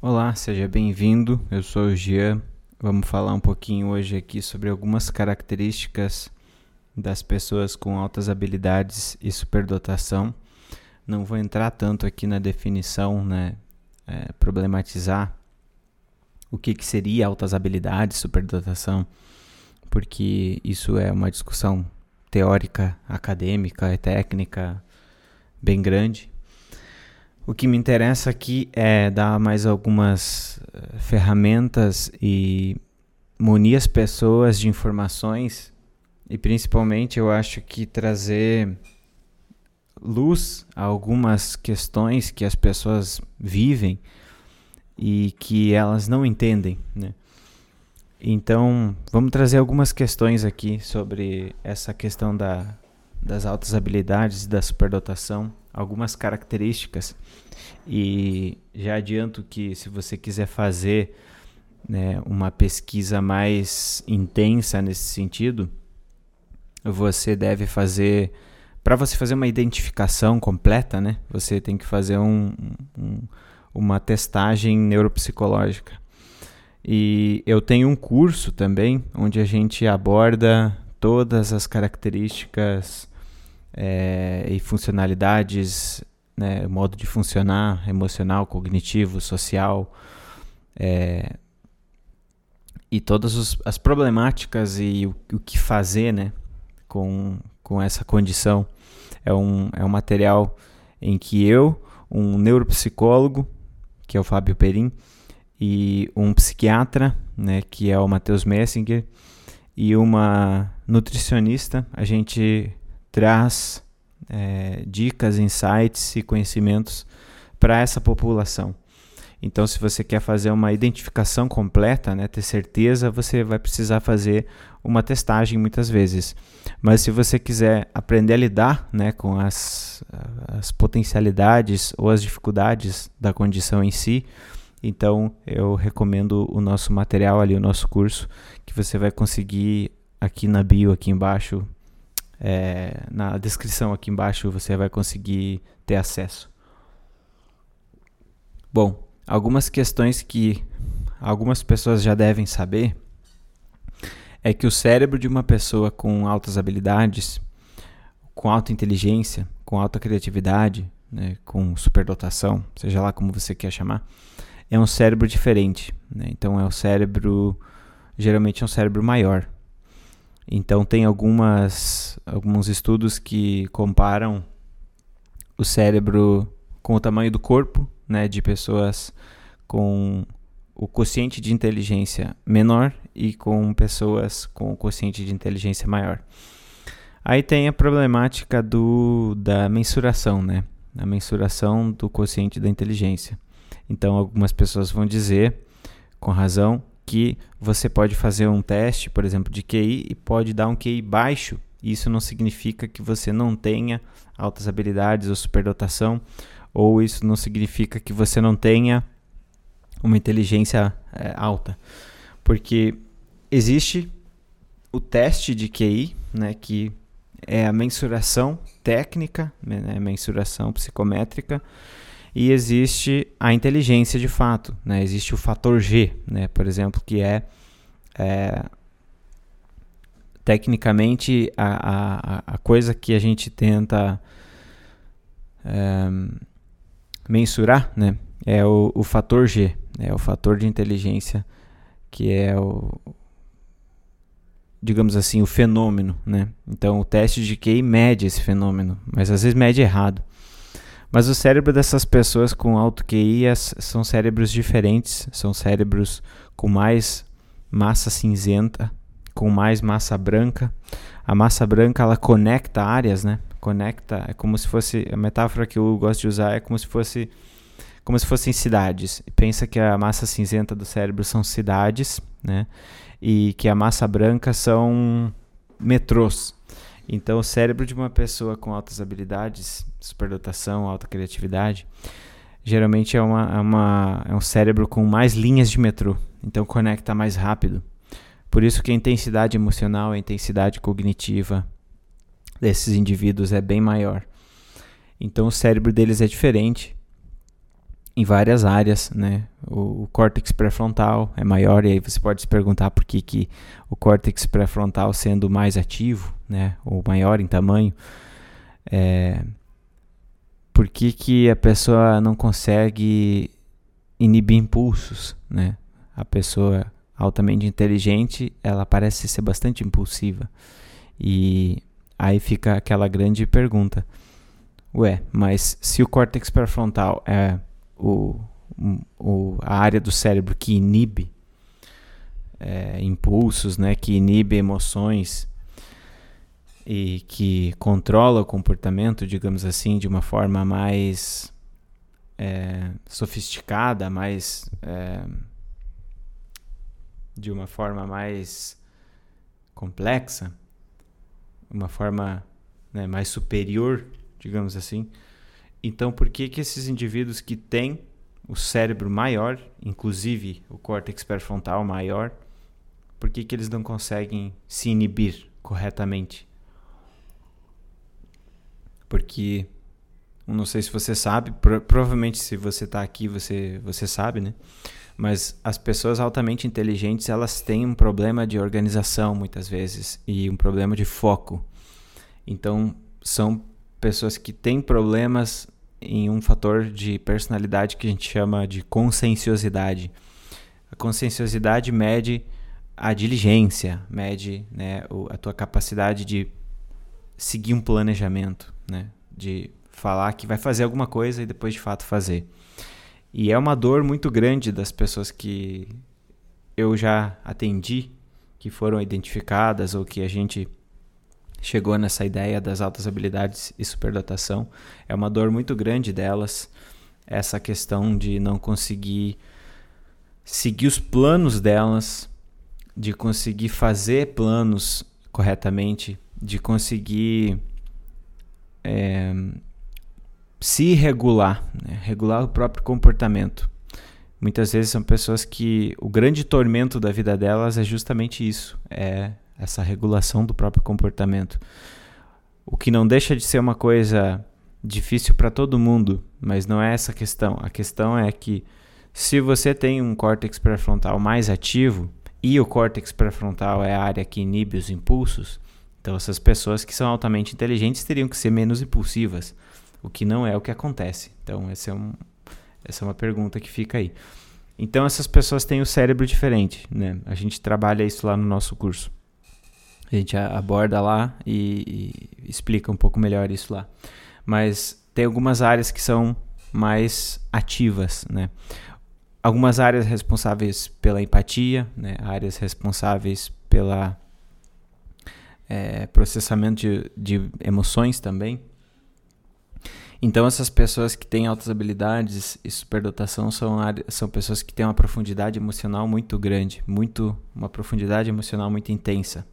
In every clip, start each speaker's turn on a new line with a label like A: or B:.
A: Olá, seja bem-vindo. Eu sou o Jean. Vamos falar um pouquinho hoje aqui sobre algumas características das pessoas com altas habilidades e superdotação. Não vou entrar tanto aqui na definição, problematizar o que seria altas habilidades, superdotação, porque isso é uma discussão teórica, acadêmica e técnica bem grande. O que me interessa aqui é dar mais algumas ferramentas e munir as pessoas de informações e principalmente eu acho que trazer luz a algumas questões que as pessoas vivem e que elas não entendem, né? Então, vamos trazer algumas questões aqui sobre essa questão das altas habilidades e da superdotação, algumas características. E já adianto que se você quiser fazer uma pesquisa mais intensa nesse sentido, você deve fazer, para você fazer uma identificação completa, né, você tem que fazer uma testagem neuropsicológica. E eu tenho um curso também, onde a gente aborda todas as características e funcionalidades, modo de funcionar, emocional, cognitivo, social, e todas as problemáticas e o que fazer, com essa condição. É um material em que eu, um neuropsicólogo, que é o Fábio Perim, e um psiquiatra, que é o Matheus Messinger, e uma nutricionista, a gente traz dicas, insights e conhecimentos para essa população. Então, se você quer fazer uma identificação completa, ter certeza, você vai precisar fazer uma testagem muitas vezes. Mas se você quiser aprender a lidar com as potencialidades ou as dificuldades da condição em si, então eu recomendo o nosso material ali, o nosso curso, que você vai conseguir aqui na bio, aqui embaixo, na descrição aqui embaixo, você vai conseguir ter acesso. Bom, algumas questões que algumas pessoas já devem saber é que o cérebro de uma pessoa com altas habilidades, com alta inteligência, com alta criatividade, com superdotação, seja lá como você quer chamar, é um cérebro diferente. Então geralmente é um cérebro maior. Então tem alguns estudos que comparam o cérebro com o tamanho do corpo, de pessoas com o quociente de inteligência menor e com pessoas com o quociente de inteligência maior. Aí tem a problemática da mensuração, a mensuração do quociente da inteligência. Então algumas pessoas vão dizer, com razão, que você pode fazer um teste, por exemplo, de QI e pode dar um QI baixo. Isso não significa que você não tenha altas habilidades ou superdotação, ou isso não significa que você não tenha uma inteligência alta. Porque existe o teste de QI, que é a mensuração técnica, a mensuração psicométrica, e existe a inteligência de fato, existe o fator G, por exemplo, que é tecnicamente a coisa que a gente tenta mensurar, é o fator G, é o fator de inteligência, que é digamos assim, o fenômeno, Então o teste de QI mede esse fenômeno, mas às vezes mede errado. Mas o cérebro dessas pessoas com alto QI são cérebros diferentes, são cérebros com mais massa cinzenta, com mais massa branca. A massa branca, ela conecta áreas, Conecta, é como se fosse, a metáfora que eu gosto de usar é como se fossem cidades. Pensa que a massa cinzenta do cérebro são cidades, e que a massa branca são metrôs. Então, o cérebro de uma pessoa com altas habilidades, superdotação, alta criatividade, geralmente é um cérebro com mais linhas de metrô. Então, conecta mais rápido. Por isso que a intensidade emocional, a intensidade cognitiva desses indivíduos é bem maior. Então, o cérebro deles é diferente. em várias áreas, né? O córtex pré-frontal é maior, e aí você pode se perguntar por que o córtex pré-frontal, sendo mais ativo, né, ou maior em tamanho, por que a pessoa não consegue inibir impulsos, né? A pessoa altamente inteligente, ela parece ser bastante impulsiva. E aí fica aquela grande pergunta: ué, mas se o córtex pré-frontal é a área do cérebro que inibe impulsos, né, que inibe emoções e que controla o comportamento, digamos assim, de uma forma mais sofisticada, de uma forma mais complexa, uma forma, né, mais superior, digamos assim. Então, por que esses indivíduos que têm o cérebro maior, inclusive o córtex pré-frontal maior, por que eles não conseguem se inibir corretamente? Porque, não sei se você sabe, provavelmente se você está aqui, você sabe, né? Mas as pessoas altamente inteligentes, elas têm um problema de organização muitas vezes e um problema de foco. Então, são pessoas que têm problemas em um fator de personalidade que a gente chama de conscienciosidade. A conscienciosidade mede a diligência, mede, né, a tua capacidade de seguir um planejamento, né, de falar que vai fazer alguma coisa e depois de fato fazer. E é uma dor muito grande das pessoas que eu já atendi, que foram identificadas ou que a gente chegou nessa ideia das altas habilidades e superdotação. É uma dor muito grande delas, essa questão de não conseguir seguir os planos delas, de conseguir fazer planos corretamente, de conseguir se regular, né? Regular o próprio comportamento. Muitas vezes são pessoas que o grande tormento da vida delas é justamente isso, é essa regulação do próprio comportamento. O que não deixa de ser uma coisa difícil para todo mundo, mas não é essa a questão. A questão é que se você tem um córtex pré-frontal mais ativo, e o córtex pré-frontal é a área que inibe os impulsos, então essas pessoas que são altamente inteligentes teriam que ser menos impulsivas, o que não é o que acontece. Então essa é uma pergunta que fica aí. Então essas pessoas têm o cérebro diferente, né? A gente trabalha isso lá no nosso curso. A gente aborda lá e explica um pouco melhor isso lá. Mas tem algumas áreas que são mais ativas, né? Algumas áreas responsáveis pela empatia, né? Áreas responsáveis pela processamento de emoções também. Então essas pessoas que têm altas habilidades e superdotação são pessoas que têm uma profundidade emocional muito grande, uma profundidade emocional muito intensa.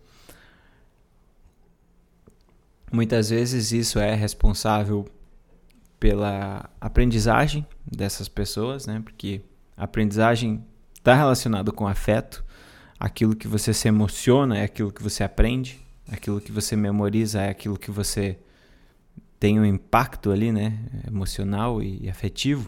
A: Muitas vezes isso é responsável pela aprendizagem dessas pessoas, né? Porque a aprendizagem está relacionada com afeto. Aquilo que você se emociona é aquilo que você aprende. Aquilo que você memoriza é aquilo que você tem um impacto ali, né? Emocional e afetivo.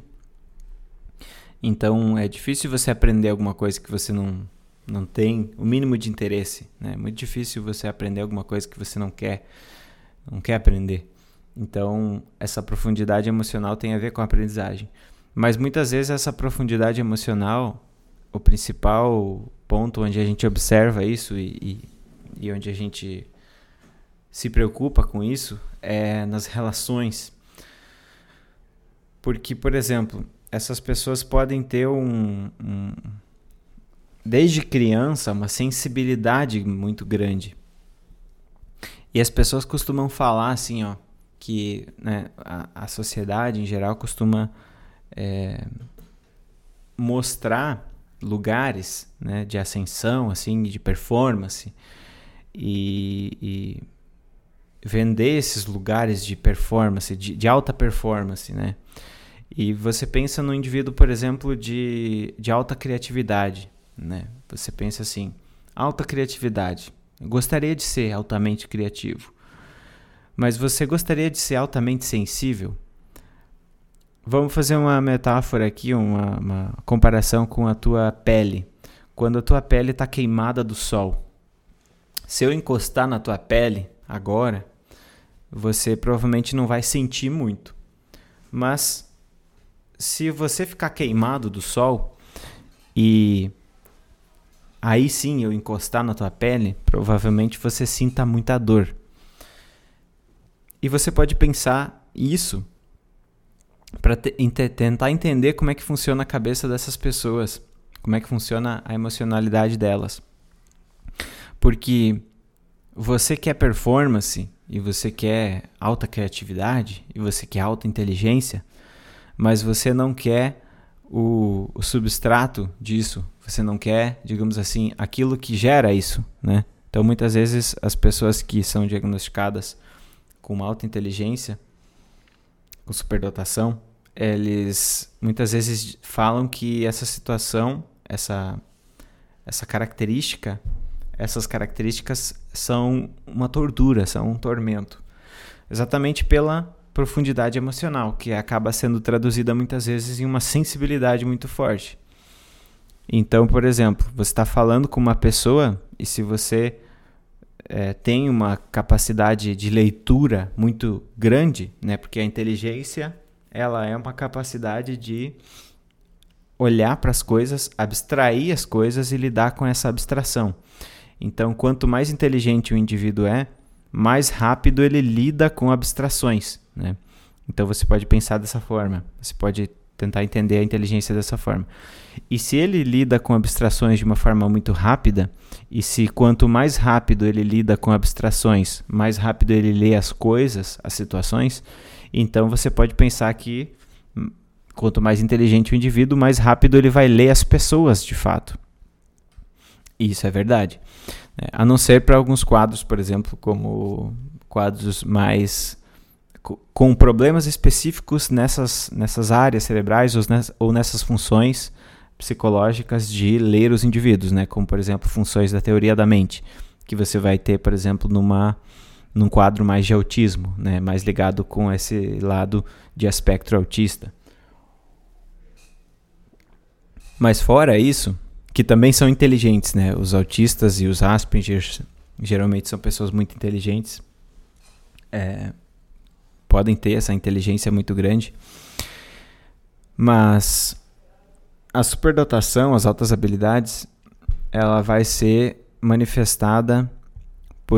A: Então é difícil você aprender alguma coisa que você não tem o mínimo de interesse, né? É muito difícil você aprender alguma coisa que você não quer aprender. Então, essa profundidade emocional tem a ver com a aprendizagem. Mas muitas vezes essa profundidade emocional, o principal ponto onde a gente observa isso e onde a gente se preocupa com isso é nas relações. Porque, por exemplo, essas pessoas podem ter desde criança, uma sensibilidade muito grande. E as pessoas costumam falar assim, ó, que, né, a sociedade em geral costuma mostrar lugares, né, de ascensão, assim, de performance e vender esses lugares de performance, de alta performance, né? E você pensa no indivíduo, por exemplo, de alta criatividade, né? Você pensa assim, alta criatividade. Eu gostaria de ser altamente criativo. Mas você gostaria de ser altamente sensível? Vamos fazer uma metáfora aqui, uma comparação com a tua pele. Quando a tua pele está queimada do sol, se eu encostar na tua pele agora, você provavelmente não vai sentir muito. Mas se você ficar queimado do sol e aí sim eu encostar na tua pele, provavelmente você sinta muita dor. E você pode pensar isso para tentar entender como é que funciona a cabeça dessas pessoas, como é que funciona a emocionalidade delas. Porque você quer performance, e você quer alta criatividade, e você quer alta inteligência, mas você não quer o substrato disso, você não quer, digamos assim, aquilo que gera isso, né? Então, muitas vezes, as pessoas que são diagnosticadas com alta inteligência, com superdotação, eles muitas vezes falam que essa situação, essa característica, essas características são uma tortura, são um tormento. Exatamente pela profundidade emocional, que acaba sendo traduzida muitas vezes em uma sensibilidade muito forte. Então, por exemplo, você está falando com uma pessoa e se você tem uma capacidade de leitura muito grande, né? Porque a inteligência ela é uma capacidade de olhar para as coisas, abstrair as coisas e lidar com essa abstração. Então, quanto mais inteligente o indivíduo é, mais rápido ele lida com abstrações, né? Então, você pode pensar dessa forma. Você pode tentar entender a inteligência dessa forma. E se ele lida com abstrações de uma forma muito rápida, e se quanto mais rápido ele lida com abstrações, mais rápido ele lê as coisas, as situações, então você pode pensar que quanto mais inteligente o indivíduo, mais rápido ele vai ler as pessoas de fato. E isso é verdade. A não ser para alguns quadros, por exemplo, como quadros mais com problemas específicos nessas áreas cerebrais ou nessas funções psicológicas de ler os indivíduos, né? Como, por exemplo, funções da teoria da mente, que você vai ter, por exemplo, num quadro mais de autismo, né? Mais ligado com esse lado de espectro autista. Mas fora isso, que também são inteligentes, né? Os autistas e os Asperger geralmente são pessoas muito inteligentes, podem ter essa inteligência muito grande, mas a superdotação, as altas habilidades, ela vai ser manifestada por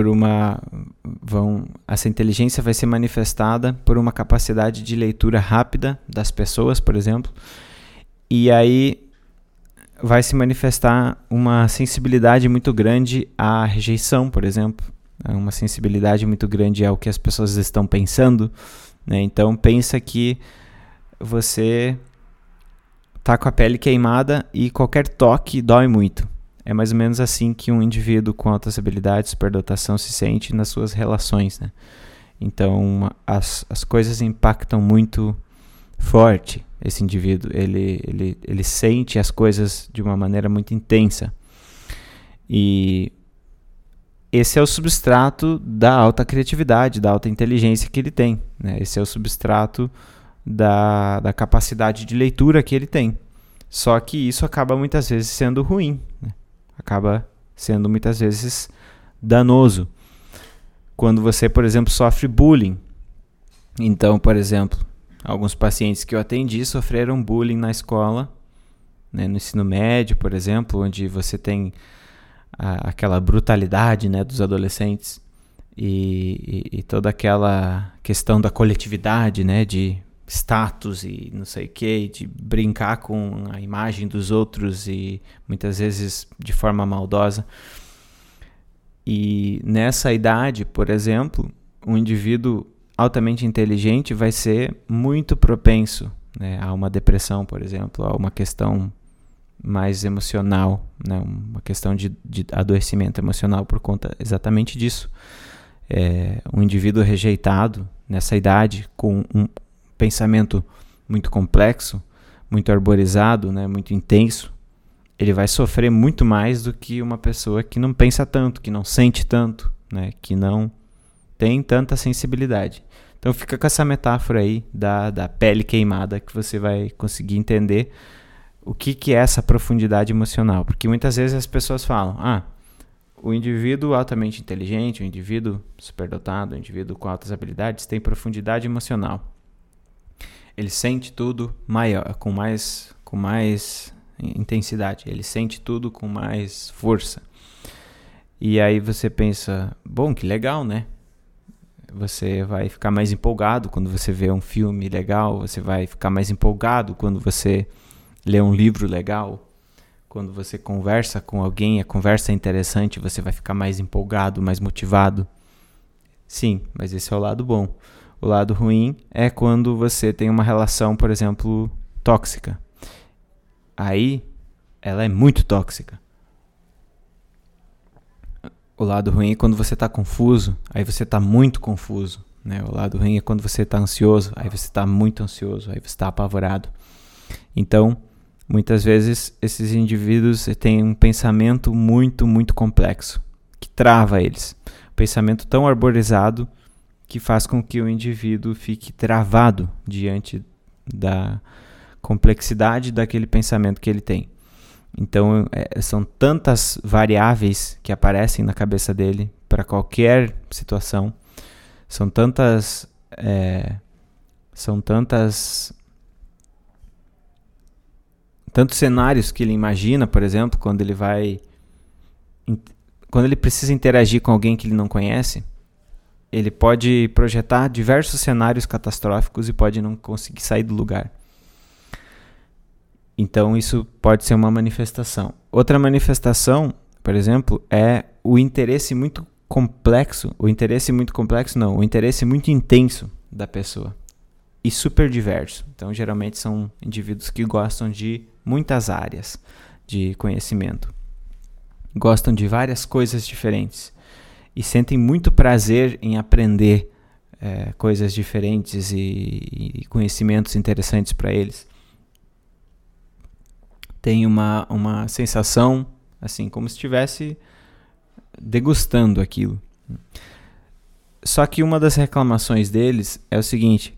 A: essa inteligência vai ser manifestada por uma capacidade de leitura rápida das pessoas, por exemplo, e aí vai se manifestar uma sensibilidade muito grande à rejeição, por exemplo, uma sensibilidade muito grande ao que as pessoas estão pensando, né? Então pensa que você tá com a pele queimada e qualquer toque dói muito. É mais ou menos assim que um indivíduo com altas habilidades, superdotação, se sente nas suas relações, né? Então as coisas impactam muito forte esse indivíduo. Ele sente as coisas de uma maneira muito intensa. E esse é o substrato da alta criatividade, da alta inteligência que ele tem, né? Esse é o substrato da capacidade de leitura que ele tem. Só que isso acaba muitas vezes sendo ruim, né? Acaba sendo muitas vezes danoso. Quando você, por exemplo, sofre bullying. Então, por exemplo, alguns pacientes que eu atendi sofreram bullying na escola, né? No ensino médio, por exemplo, onde você tem aquela brutalidade, né, dos adolescentes e toda aquela questão da coletividade, né, de status e não sei o que, de brincar com a imagem dos outros e muitas vezes de forma maldosa. E nessa idade, por exemplo, um indivíduo altamente inteligente vai ser muito propenso, né, a uma depressão, por exemplo, a uma questão mais emocional, né, uma questão de adoecimento emocional por conta exatamente disso. Um indivíduo rejeitado nessa idade, com um pensamento muito complexo, muito arborizado, né, muito intenso, ele vai sofrer muito mais do que uma pessoa que não pensa tanto, que não sente tanto, né, que não tem tanta sensibilidade. Então fica com essa metáfora aí da pele queimada, que você vai conseguir entender o que é essa profundidade emocional. Porque muitas vezes as pessoas falam, o indivíduo altamente inteligente, o indivíduo superdotado, o indivíduo com altas habilidades tem profundidade emocional. Ele sente tudo maior, com mais intensidade. Ele sente tudo com mais força. E aí você pensa, bom, que legal, né? Você vai ficar mais empolgado quando você vê um filme legal. Você vai ficar mais empolgado quando você lê um livro legal. Quando você conversa com alguém, a conversa é interessante, você vai ficar mais empolgado, mais motivado. Sim, mas esse é o lado bom. O lado ruim é quando você tem uma relação, por exemplo, tóxica. Aí, ela é muito tóxica. O lado ruim é quando você está confuso, aí você está muito confuso. Né? O lado ruim é quando você está ansioso, aí você está muito ansioso, aí você está apavorado. Então, muitas vezes, esses indivíduos têm um pensamento muito, muito complexo, que trava eles. Um pensamento tão arborizado que faz com que o indivíduo fique travado diante da complexidade daquele pensamento que ele tem. Então, são tantas variáveis que aparecem na cabeça dele para qualquer situação. São tantos cenários que ele imagina, por exemplo, quando ele precisa interagir com alguém que ele não conhece. Ele pode projetar diversos cenários catastróficos e pode não conseguir sair do lugar. Então, isso pode ser uma manifestação. Outra manifestação, por exemplo, é o interesse muito muito intenso da pessoa. E super diverso. Então, geralmente são indivíduos que gostam de muitas áreas de conhecimento. Gostam de várias coisas diferentes. E sentem muito prazer em aprender coisas diferentes e conhecimentos interessantes para eles. Tem uma sensação, assim, como se estivesse degustando aquilo. Só que uma das reclamações deles é o seguinte,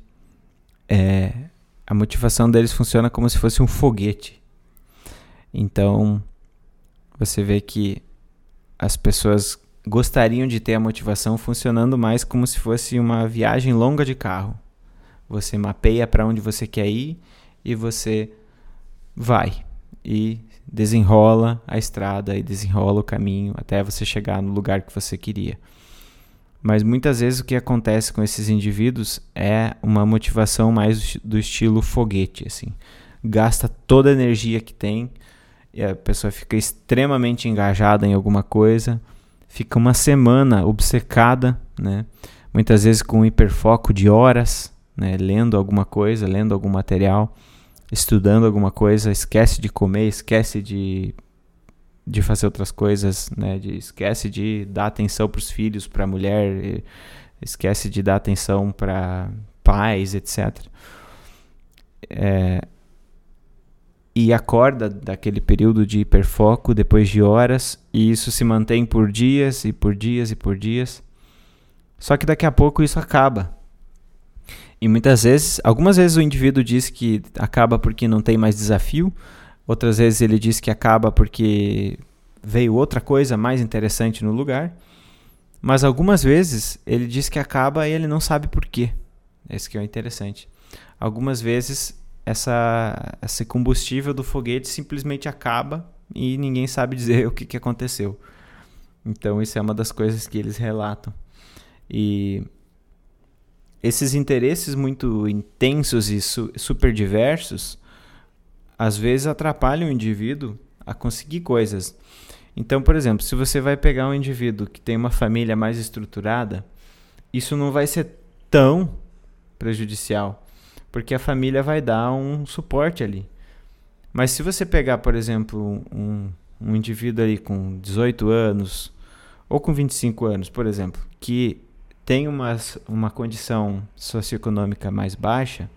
A: a motivação deles funciona como se fosse um foguete. Então, você vê que as pessoas gostariam de ter a motivação funcionando mais como se fosse uma viagem longa de carro. Você mapeia para onde você quer ir e você vai e desenrola a estrada e desenrola o caminho até você chegar no lugar que você queria. Mas muitas vezes o que acontece com esses indivíduos é uma motivação mais do estilo foguete, assim. Gasta toda a energia que tem e a pessoa fica extremamente engajada em alguma coisa, fica uma semana obcecada, né? Muitas vezes com um hiperfoco de horas, né? Lendo alguma coisa, lendo algum material, estudando alguma coisa, esquece de comer, esquece de fazer outras coisas, né? Esquece de dar atenção para os filhos, para a mulher, esquece de dar atenção para pais, etc. E acorda daquele período de hiperfoco depois de horas, e isso se mantém por dias e por dias e por dias. Só que daqui a pouco isso acaba. E algumas vezes o indivíduo diz que acaba porque não tem mais desafio, outras vezes ele diz que acaba porque veio outra coisa mais interessante no lugar, mas algumas vezes ele diz que acaba e ele não sabe por quê. Esse que é o interessante. Algumas vezes esse combustível do foguete simplesmente acaba e ninguém sabe dizer o que aconteceu. Então isso é uma das coisas que eles relatam. E esses interesses muito intensos e super diversos às vezes atrapalham o indivíduo a conseguir coisas. Então, por exemplo, se você vai pegar um indivíduo que tem uma família mais estruturada, isso não vai ser tão prejudicial, porque a família vai dar um suporte ali. Mas se você pegar, por exemplo, um indivíduo ali com 18 anos ou com 25 anos, por exemplo, que tem uma condição socioeconômica mais baixa,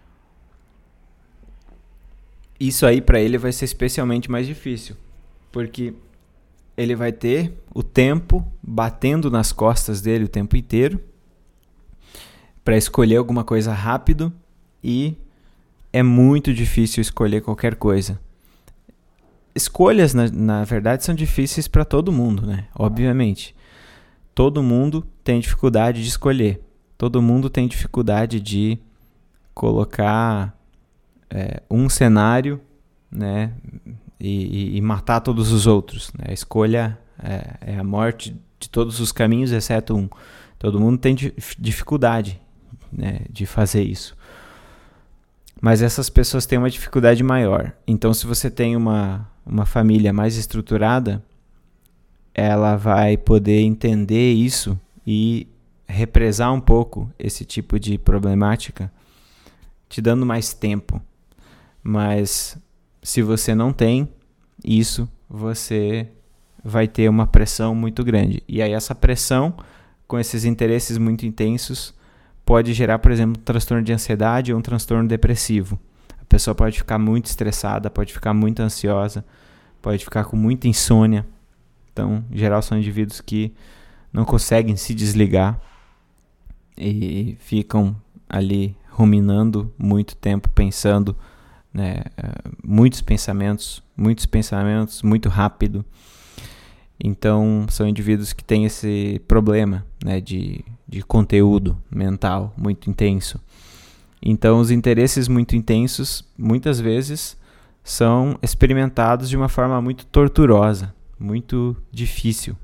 A: isso aí para ele vai ser especialmente mais difícil, porque ele vai ter o tempo batendo nas costas dele o tempo inteiro, para escolher alguma coisa rápido e é muito difícil escolher qualquer coisa. Escolhas, na verdade, são difíceis para todo mundo, né? Obviamente. Todo mundo tem dificuldade de escolher. Todo mundo tem dificuldade de colocar um cenário, né, e matar todos os outros. Né? A escolha é a morte de todos os caminhos, exceto um. Todo mundo tem dificuldade, né, de fazer isso. Mas essas pessoas têm uma dificuldade maior. Então, se você tem uma família mais estruturada, ela vai poder entender isso e represar um pouco esse tipo de problemática, te dando mais tempo. Mas se você não tem isso, você vai ter uma pressão muito grande. E aí essa pressão, com esses interesses muito intensos, pode gerar, por exemplo, um transtorno de ansiedade ou um transtorno depressivo. A pessoa pode ficar muito estressada, pode ficar muito ansiosa, pode ficar com muita insônia. Então, em geral, são indivíduos que não conseguem se desligar e ficam ali ruminando muito tempo, pensando, né, muitos pensamentos, muito rápido. Então, são indivíduos que têm esse problema, né, de conteúdo mental muito intenso. Então, os interesses muito intensos, muitas vezes, são experimentados de uma forma muito torturosa, muito difícil.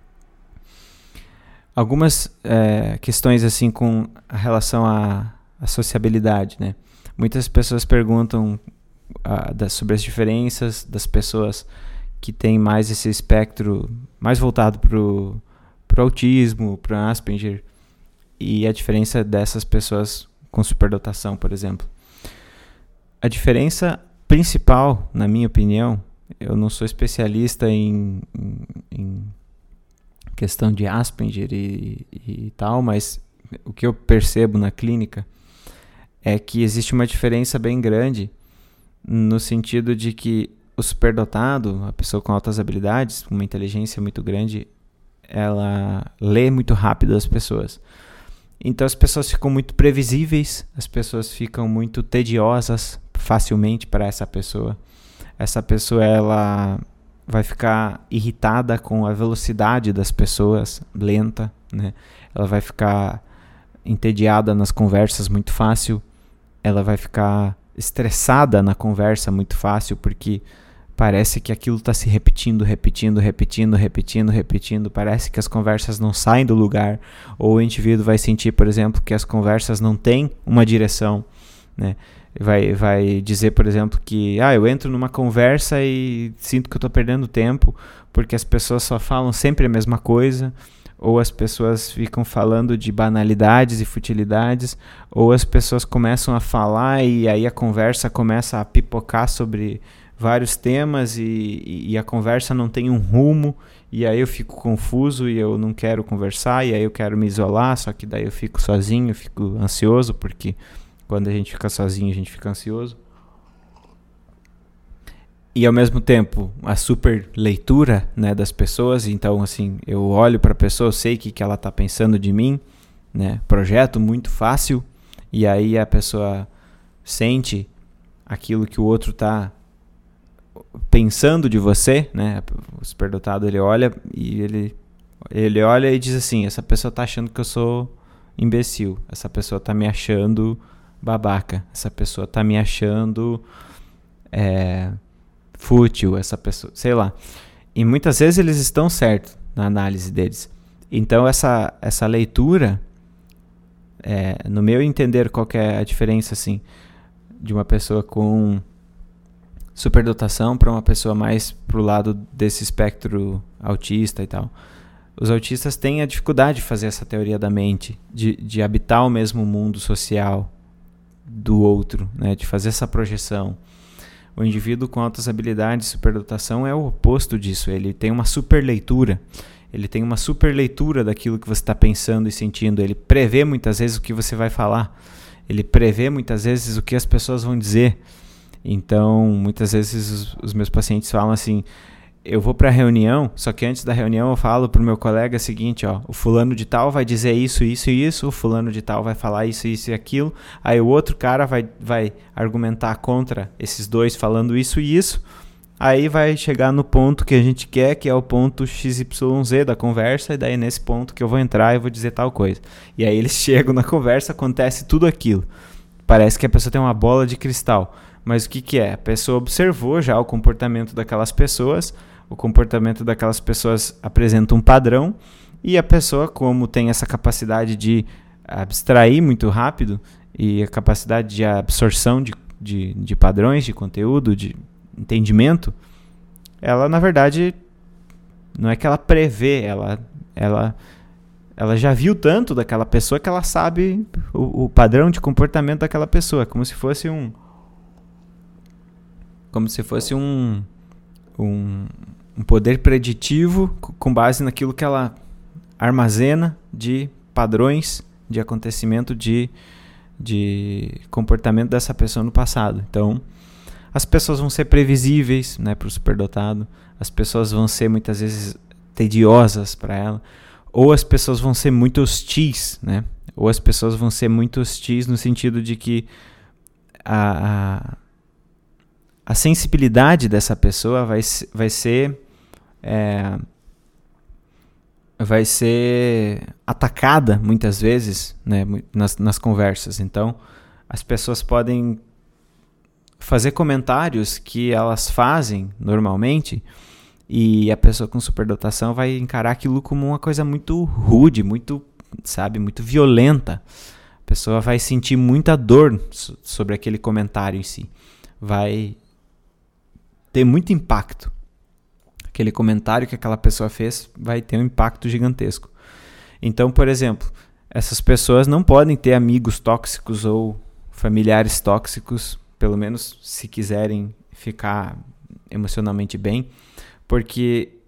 A: Algumas questões assim com a relação à sociabilidade, né? Muitas pessoas perguntam sobre as diferenças das pessoas que têm mais esse espectro mais voltado para o autismo, para o Asperger, e a diferença dessas pessoas com superdotação, por exemplo. A diferença principal, na minha opinião, eu não sou especialista em questão de Asperger e tal, mas o que eu percebo na clínica é que existe uma diferença bem grande no sentido de que o superdotado, a pessoa com altas habilidades, uma inteligência muito grande, ela lê muito rápido as pessoas. Então as pessoas ficam muito previsíveis, as pessoas ficam muito tediosas facilmente para essa pessoa. Essa pessoa ela vai ficar irritada com a velocidade das pessoas, lenta, né? Ela vai ficar entediada nas conversas muito fácil. Ela vai ficar estressada na conversa muito fácil, porque parece que aquilo está se repetindo. Parece que as conversas não saem do lugar. Ou o indivíduo vai sentir, por exemplo, que as conversas não têm uma direção, né? Vai dizer, por exemplo, que eu entro numa conversa e sinto que eu estou perdendo tempo, porque as pessoas só falam sempre a mesma coisa, ou as pessoas ficam falando de banalidades e futilidades, ou as pessoas começam a falar e aí a conversa começa a pipocar sobre vários temas e a conversa não tem um rumo, e aí eu fico confuso e eu não quero conversar, e aí eu quero me isolar, só que daí eu fico sozinho, eu fico ansioso, porque quando a gente fica sozinho, a gente fica ansioso. E ao mesmo tempo, a super leitura, né, das pessoas. Então, assim, eu olho para a pessoa, eu sei o que ela está pensando de mim, né? Projeto muito fácil. E aí a pessoa sente aquilo que o outro está pensando de você, né? O superdotado, ele olha e diz assim: essa pessoa está achando que eu sou imbecil. Essa pessoa está me achando babaca, essa pessoa tá me achando fútil, essa pessoa, sei lá. E muitas vezes eles estão certos na análise deles. Então essa leitura, no meu entender, qual que é a diferença assim, de uma pessoa com superdotação para uma pessoa mais pro lado desse espectro autista e tal. Os autistas têm a dificuldade de fazer essa teoria da mente, de habitar o mesmo mundo social do outro, né, de fazer essa projeção. O indivíduo com altas habilidades de superdotação é o oposto disso. Ele tem uma super leitura. Ele tem uma super leitura daquilo que você está pensando e sentindo. Ele prevê muitas vezes o que você vai falar. Ele prevê muitas vezes o que as pessoas vão dizer. Então, muitas vezes os meus pacientes falam assim: eu vou para a reunião, só que antes da reunião eu falo pro meu colega o seguinte, ó, o fulano de tal vai dizer isso, isso e isso, o fulano de tal vai falar isso, isso e aquilo, aí o outro cara vai argumentar contra esses dois falando isso e isso, aí vai chegar no ponto que a gente quer, que é o ponto XYZ da conversa, e daí nesse ponto que eu vou entrar e vou dizer tal coisa. E aí eles chegam na conversa, acontece tudo aquilo. Parece que a pessoa tem uma bola de cristal. Mas o que é? A pessoa observou já o comportamento daquelas pessoas, o comportamento daquelas pessoas apresenta um padrão, e a pessoa, como tem essa capacidade de abstrair muito rápido, e a capacidade de absorção de padrões, de conteúdo, de entendimento, ela, na verdade, não é que ela prevê, ela já viu tanto daquela pessoa que ela sabe o padrão de comportamento daquela pessoa, como se fosse um poder preditivo com base naquilo que ela armazena de padrões de acontecimento de comportamento dessa pessoa no passado. Então, as pessoas vão ser previsíveis, né, para o superdotado, as pessoas vão ser muitas vezes tediosas para ela, ou as pessoas vão ser muito hostis, né? Ou as pessoas vão ser muito hostis no sentido de que a sensibilidade dessa pessoa vai ser atacada muitas vezes, né, nas conversas. Então, as pessoas podem fazer comentários que elas fazem normalmente, e a pessoa com superdotação vai encarar aquilo como uma coisa muito rude, muito violenta. A pessoa vai sentir muita dor sobre aquele comentário em si. Vai ter muito impacto. Aquele comentário que aquela pessoa fez vai ter um impacto gigantesco. Então, por exemplo, essas pessoas não podem ter amigos tóxicos ou familiares tóxicos, pelo menos se quiserem ficar emocionalmente bem, porque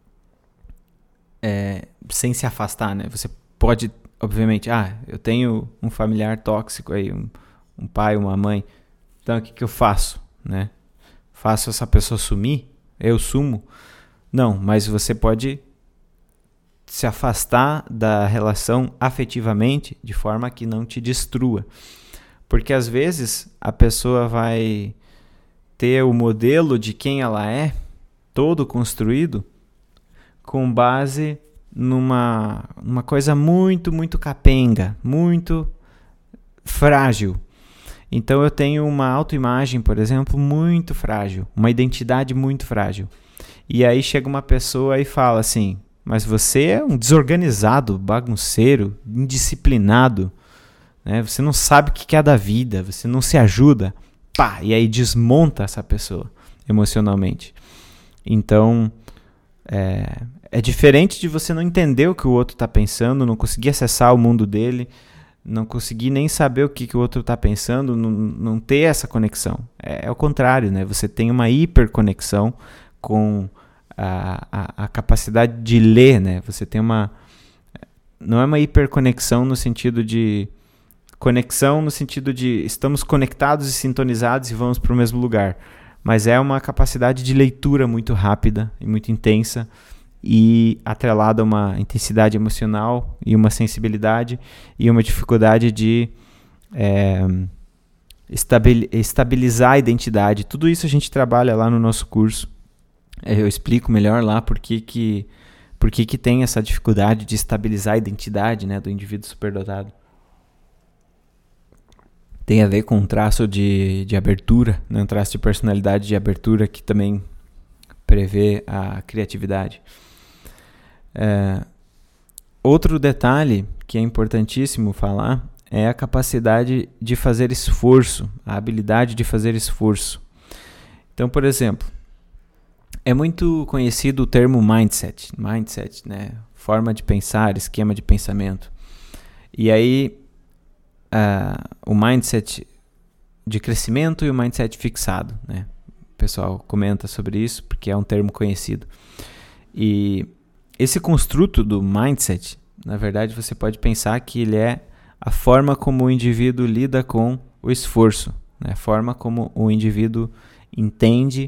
A: sem se afastar, né? Você pode, obviamente, eu tenho um familiar tóxico aí, um pai, uma mãe, então o que eu faço, né? Faço essa pessoa sumir? Eu sumo? Não, mas você pode se afastar da relação afetivamente de forma que não te destrua. Porque às vezes a pessoa vai ter o modelo de quem ela é todo construído com base numa coisa muito, muito capenga, muito frágil. Então eu tenho uma autoimagem, por exemplo, muito frágil, uma identidade muito frágil. E aí chega uma pessoa e fala assim, mas você é um desorganizado, bagunceiro, indisciplinado, né? Você não sabe o que é da vida, você não se ajuda. Pá! E aí desmonta essa pessoa emocionalmente. Então, é diferente de você não entender o que o outro está pensando, não conseguir acessar o mundo dele, não conseguir nem saber o que o outro está pensando, não ter essa conexão. É o contrário, né? Você tem uma hiperconexão com a capacidade de ler, né? Você tem não é uma hiperconexão no sentido de conexão, no sentido de estamos conectados e sintonizados e vamos para o mesmo lugar. Mas é uma capacidade de leitura muito rápida e muito intensa e atrelada a uma intensidade emocional e uma sensibilidade e uma dificuldade de estabilizar a identidade. Tudo isso a gente trabalha lá no nosso curso. Eu explico melhor lá por que tem essa dificuldade de estabilizar a identidade, né, do indivíduo superdotado. Tem a ver com um traço de abertura, né? Um traço de personalidade de abertura que também prevê a criatividade. Outro detalhe que é importantíssimo falar é a capacidade de fazer esforço, a habilidade de fazer esforço. Então, por exemplo, é muito conhecido o termo mindset, né? Forma de pensar, esquema de pensamento. E aí, o mindset de crescimento e o mindset fixado, né? O pessoal comenta sobre isso porque é um termo conhecido. E esse construto do mindset, na verdade, você pode pensar que ele é a forma como o indivíduo lida com o esforço, né? A forma como o indivíduo entende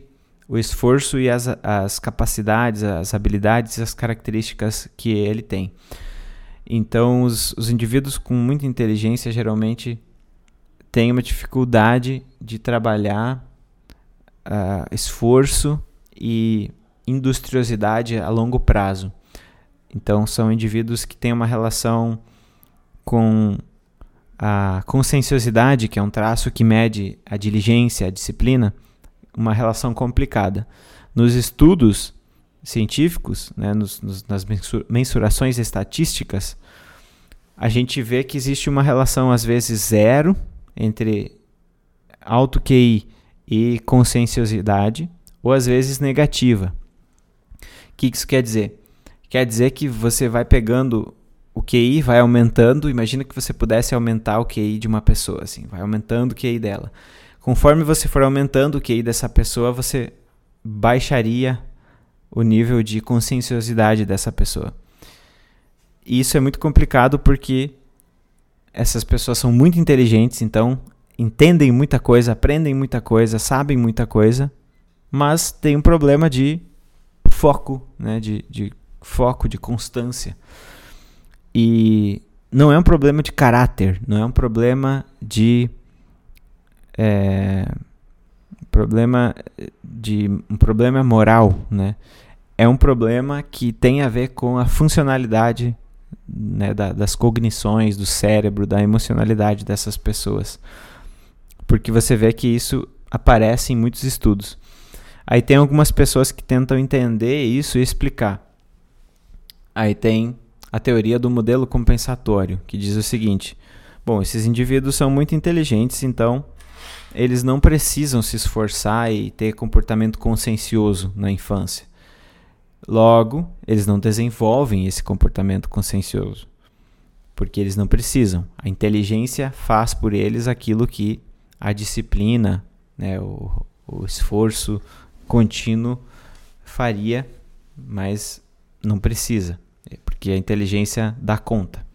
A: o esforço e as capacidades, as habilidades, as características que ele tem. Então, os indivíduos com muita inteligência geralmente têm uma dificuldade de trabalhar esforço e industriosidade a longo prazo. Então, são indivíduos que têm uma relação com a conscienciosidade, que é um traço que mede a diligência, a disciplina, uma relação complicada. Nos estudos científicos, né, nas mensurações estatísticas, a gente vê que existe uma relação, às vezes, zero entre alto QI e conscienciosidade, ou às vezes negativa. O que isso quer dizer? Quer dizer que você vai pegando o QI, vai aumentando. Imagina que você pudesse aumentar o QI de uma pessoa, assim, vai aumentando o QI dela. Conforme você for aumentando o QI dessa pessoa, você baixaria o nível de conscienciosidade dessa pessoa. E isso é muito complicado porque essas pessoas são muito inteligentes, então entendem muita coisa, aprendem muita coisa, sabem muita coisa, mas tem um problema de foco, né? de foco, de constância. E não é um problema de caráter, não é um problema de um problema moral, né? É um problema que tem a ver com a funcionalidade, né, das cognições, do cérebro, da emocionalidade dessas pessoas. Porque você vê que isso aparece em muitos estudos. Aí tem algumas pessoas que tentam entender isso e explicar. Aí tem a teoria do modelo compensatório, que diz o seguinte: bom, esses indivíduos são muito inteligentes, então eles não precisam se esforçar e ter comportamento consciencioso na infância. Logo, eles não desenvolvem esse comportamento consciencioso, porque eles não precisam. A inteligência faz por eles aquilo que a disciplina, né, o esforço contínuo faria, mas não precisa, porque a inteligência dá conta.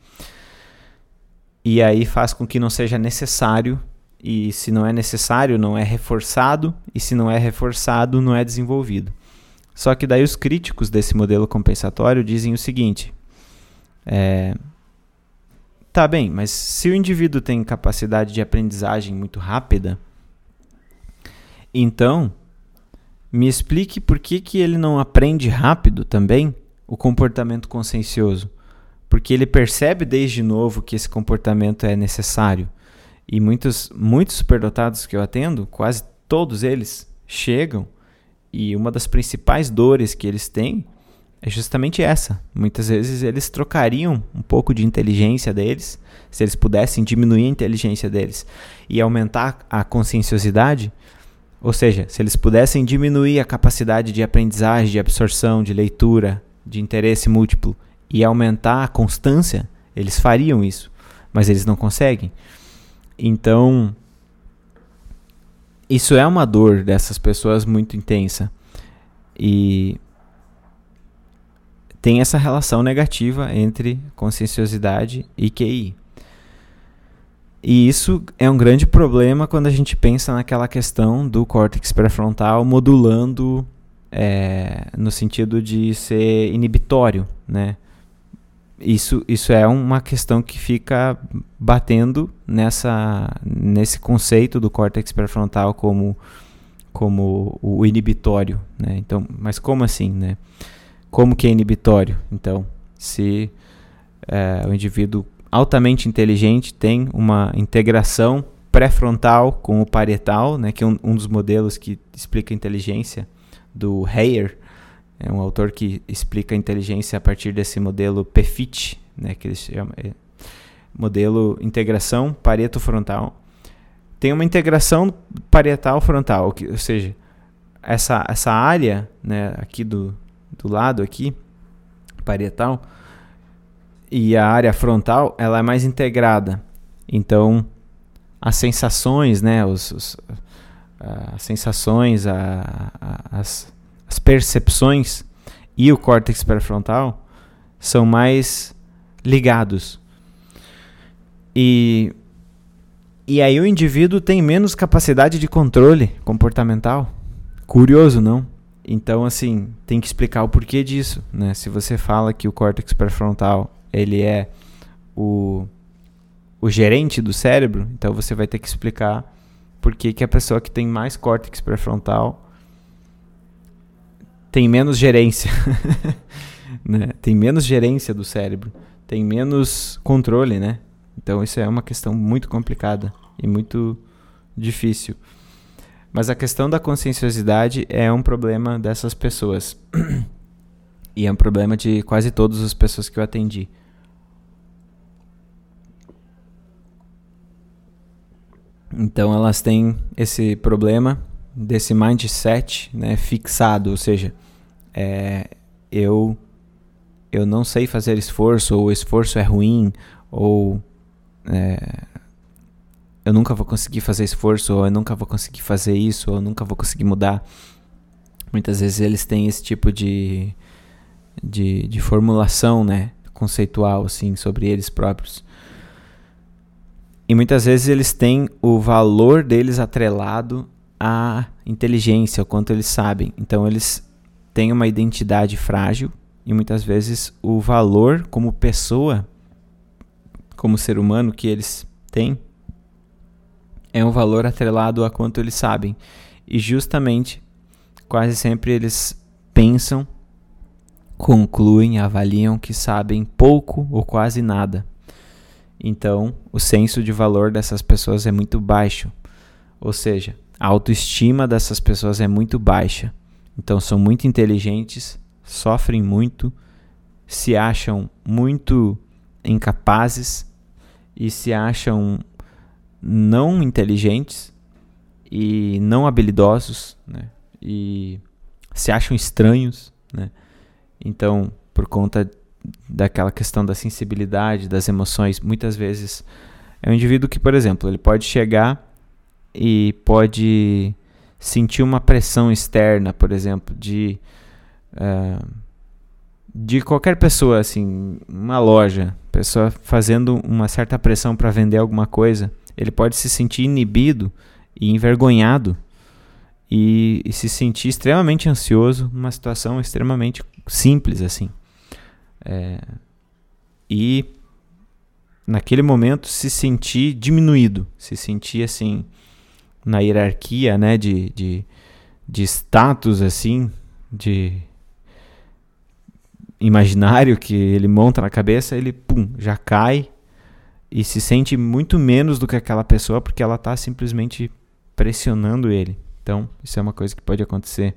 A: E aí faz com que não seja necessário, e se não é necessário, não é reforçado, e se não é reforçado, não é desenvolvido. Só que daí os críticos desse modelo compensatório dizem o seguinte: tá bem, mas se o indivíduo tem capacidade de aprendizagem muito rápida, então me explique por que ele não aprende rápido também o comportamento consciencioso. Porque ele percebe desde novo que esse comportamento é necessário. E muitos superdotados que eu atendo, quase todos eles, chegam e uma das principais dores que eles têm é justamente essa. Muitas vezes eles trocariam um pouco de inteligência deles, se eles pudessem diminuir a inteligência deles e aumentar a conscienciosidade, ou seja, se eles pudessem diminuir a capacidade de aprendizagem, de absorção, de leitura, de interesse múltiplo e aumentar a constância, eles fariam isso, mas eles não conseguem. Então, isso é uma dor dessas pessoas muito intensa. E tem essa relação negativa entre conscienciosidade e QI. E isso é um grande problema quando a gente pensa naquela questão do córtex pré-frontal modulando no sentido de ser inibitório, né? Isso é uma questão que fica batendo nesse conceito do córtex pré-frontal como o inibitório, né? Então, mas como assim, né? Como que é inibitório? Então, se o indivíduo altamente inteligente tem uma integração pré-frontal com o parietal, né? Que é um dos modelos que explica a inteligência, do Heyer. É um autor que explica a inteligência a partir desse modelo PFIT, né, que eles chamam modelo integração parieto-frontal. Tem uma integração parietal-frontal, ou seja, essa área, né, aqui do lado aqui, parietal, e a área frontal, ela é mais integrada. Então, as sensações, né, as sensações, as percepções e o córtex pré-frontal são mais ligados. E aí o indivíduo tem menos capacidade de controle comportamental Curioso, não? Então, assim, tem que explicar o porquê disso, né? Se você fala que o córtex pré-frontal, ele é o gerente do cérebro, então você vai ter que explicar por que a pessoa que tem mais córtex pré-frontal tem menos gerência, né? Tem menos gerência do cérebro, tem menos controle, né? Então isso é uma questão muito complicada e muito difícil. Mas a questão da conscienciosidade é um problema dessas pessoas. E é um problema de quase todas as pessoas que eu atendi. Então elas têm esse problema desse mindset, né, fixado, ou seja, eu não sei fazer esforço, ou o esforço é ruim, ou eu nunca vou conseguir fazer esforço, ou eu nunca vou conseguir fazer isso, ou eu nunca vou conseguir mudar. Muitas vezes eles têm esse tipo de formulação, né, conceitual assim, sobre eles próprios. E muitas vezes eles têm o valor deles atrelado à inteligência, o quanto eles sabem. Então eles têm uma identidade frágil e muitas vezes o valor como pessoa, como ser humano que eles têm, é um valor atrelado a quanto eles sabem. E justamente, quase sempre eles pensam, concluem, avaliam que sabem pouco ou quase nada. Então, o senso de valor dessas pessoas é muito baixo. Ou seja, a autoestima dessas pessoas é muito baixa. Então, são muito inteligentes, sofrem muito, se acham muito incapazes e se acham não inteligentes e não habilidosos, né? E se acham estranhos, né? Então, por conta daquela questão da sensibilidade, das emoções, muitas vezes é um indivíduo que, por exemplo, ele pode chegar e pode sentir uma pressão externa, por exemplo, de qualquer pessoa, assim, uma loja, pessoa fazendo uma certa pressão para vender alguma coisa, ele pode se sentir inibido e envergonhado e se sentir extremamente ansioso numa situação extremamente simples, assim. E naquele momento se sentir diminuído, se sentir assim na hierarquia, né, de status, assim, de imaginário que ele monta na cabeça, ele já cai e se sente muito menos do que aquela pessoa porque ela está simplesmente pressionando ele. Então isso é uma coisa que pode acontecer.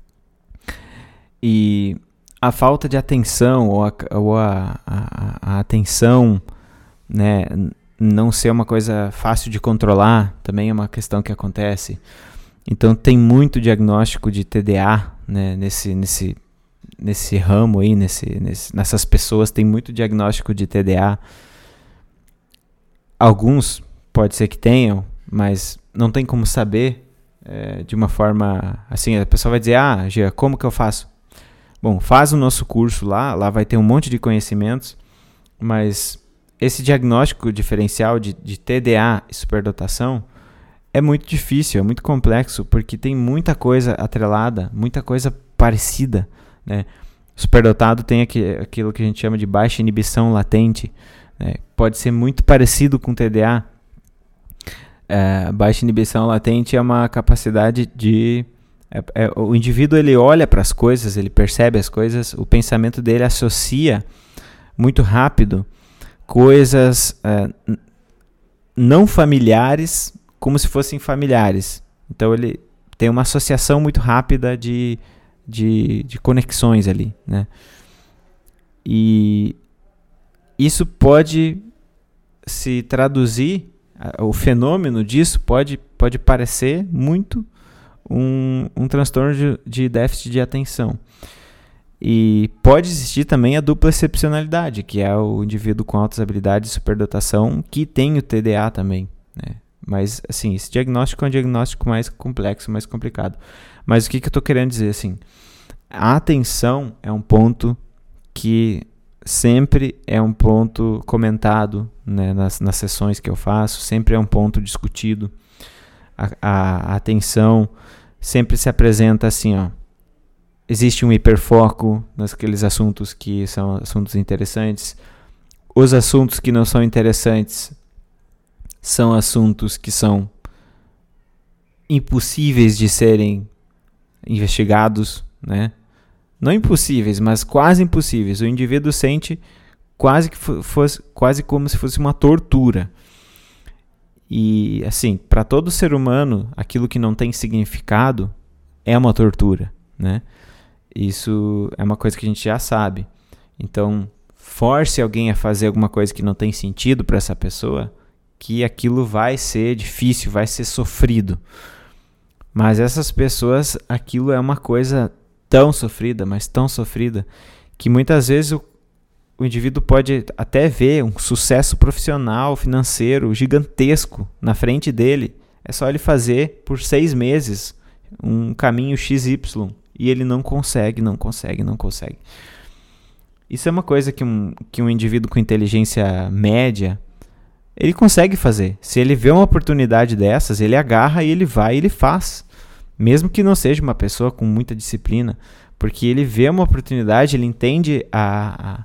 A: E a falta de atenção ou a atenção, né, não ser uma coisa fácil de controlar, também é uma questão que acontece. Então tem muito diagnóstico de TDA, né, nesse ramo aí, nessas pessoas tem muito diagnóstico de TDA. Alguns pode ser que tenham, mas não tem como saber de uma forma assim. A pessoa vai dizer, Gia, como que eu faço? Bom, faz o nosso curso lá vai ter um monte de conhecimentos, mas esse diagnóstico diferencial de TDA e superdotação é muito difícil, é muito complexo, porque tem muita coisa atrelada, muita coisa parecida, né? Superdotado tem aquilo que a gente chama de baixa inibição latente, né? Pode ser muito parecido com TDA. Baixa inibição latente é uma capacidade de... o indivíduo ele olha para as coisas, ele percebe as coisas, o pensamento dele associa muito rápido coisas não familiares como se fossem familiares. Então ele tem uma associação muito rápida de conexões ali, né? E isso pode se traduzir, o fenômeno disso pode parecer muito um transtorno de déficit de atenção. E pode existir também a dupla excepcionalidade, que é o indivíduo com altas habilidades de superdotação que tem o TDA também, né? Mas, assim, esse diagnóstico é um diagnóstico mais complexo, mais complicado. Mas o que eu estou querendo dizer, assim? A atenção é um ponto que sempre é um ponto comentado, né, nas sessões que eu faço, sempre é um ponto discutido. A atenção sempre se apresenta assim, ó. Existe um hiperfoco naqueles assuntos que são assuntos interessantes. Os assuntos que não são interessantes são assuntos que são impossíveis de serem investigados, né? Não impossíveis, mas quase impossíveis. O indivíduo sente quase como se fosse uma tortura. E, assim, para todo ser humano, aquilo que não tem significado é uma tortura, né? Isso é uma coisa que a gente já sabe. Então, force alguém a fazer alguma coisa que não tem sentido para essa pessoa, que aquilo vai ser difícil, vai ser sofrido. Mas essas pessoas, aquilo é uma coisa tão sofrida, mas tão sofrida, que muitas vezes o indivíduo pode até ver um sucesso profissional, financeiro, gigantesco na frente dele. É só ele fazer por 6 meses um caminho XY e ele não consegue. Isso é uma coisa que um indivíduo com inteligência média, ele consegue fazer. Se ele vê uma oportunidade dessas, ele agarra e ele vai e ele faz. Mesmo que não seja uma pessoa com muita disciplina, porque ele vê uma oportunidade, ele entende a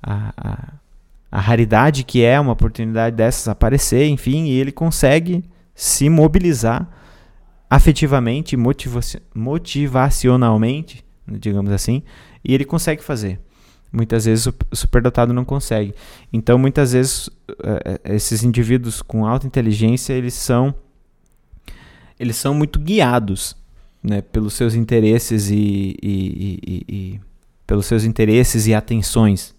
A: raridade que é uma oportunidade dessas aparecer, enfim, e ele consegue se mobilizar afetivamente, motivacionalmente, digamos assim, e ele consegue fazer. Muitas vezes o superdotado não consegue. Então, muitas vezes, esses indivíduos com alta inteligência, eles são muito guiados, né, pelos seus interesses pelos seus interesses e atenções.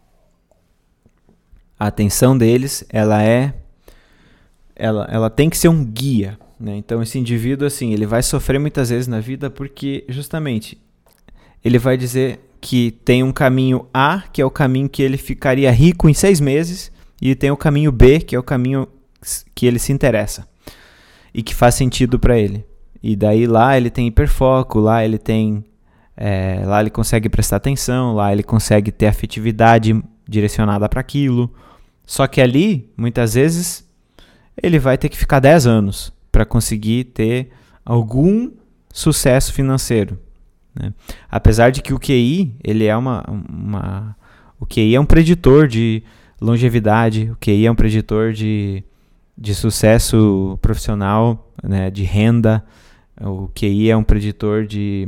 A: A atenção deles, ela tem que ser um guia, né? Então, esse indivíduo, assim, ele vai sofrer muitas vezes na vida porque, justamente, ele vai dizer que tem um caminho A, que é o caminho que ele ficaria rico em 6 meses, e tem o caminho B, que é o caminho que ele se interessa e que faz sentido para ele. E daí lá ele tem hiperfoco, lá ele consegue prestar atenção, lá ele consegue ter afetividade direcionada para aquilo. Só que ali, muitas vezes, ele vai ter que ficar 10 anos para conseguir ter algum sucesso financeiro, né? Apesar de que o QI, ele é o QI é um preditor de longevidade, o QI é um preditor de sucesso profissional, né, de renda, o QI é um preditor de